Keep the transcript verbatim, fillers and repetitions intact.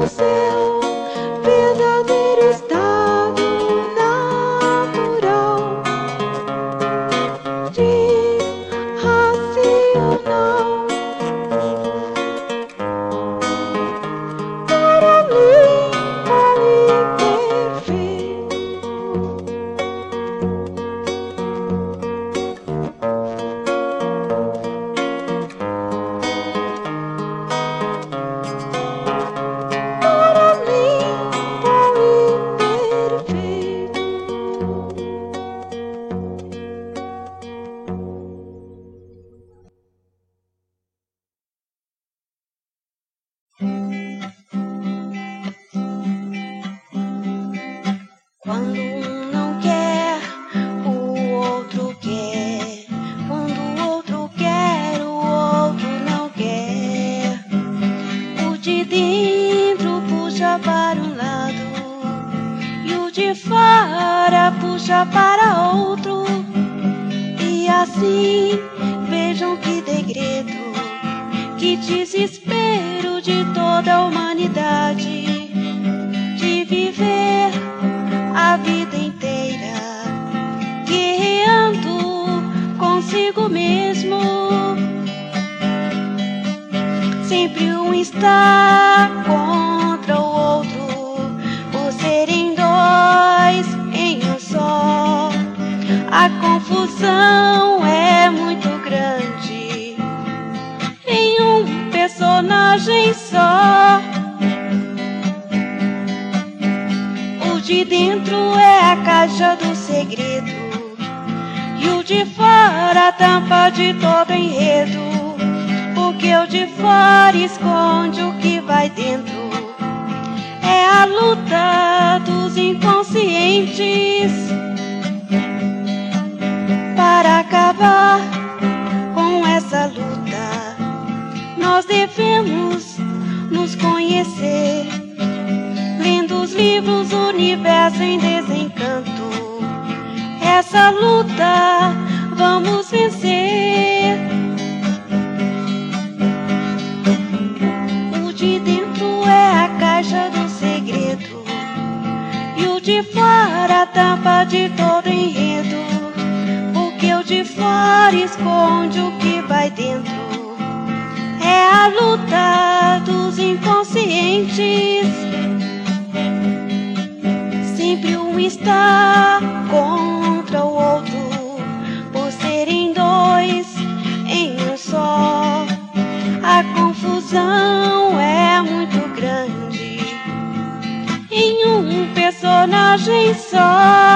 Quando um não quer, o outro quer. Quando o outro quer, o outro não quer. O de dentro puxa para um lado e o de fora puxa para outro. E assim, vejam que degredo, que desespero de toda a humanidade, de viver a vida inteira guerreando consigo mesmo. Sempre um está contra o outro, por serem dois em um só. A confusão é muito grande em um personagem só. O de dentro é a caixa do segredo e o de fora a tampa de todo enredo, porque o de fora esconde o que vai dentro. É a luta dos inconscientes para acabar com essa luta. Nós devemos nos conhecer, lendo os livros Universo em Desencanto. Essa luta vamos vencer. O de dentro é a caixa do segredo e o de fora a tampa de todo enredo, porque o de fora esconde o que vai dentro. É a luta dos inconscientes. Sempre um está contra o outro, por serem dois em um só. A confusão é muito grande em um personagem só.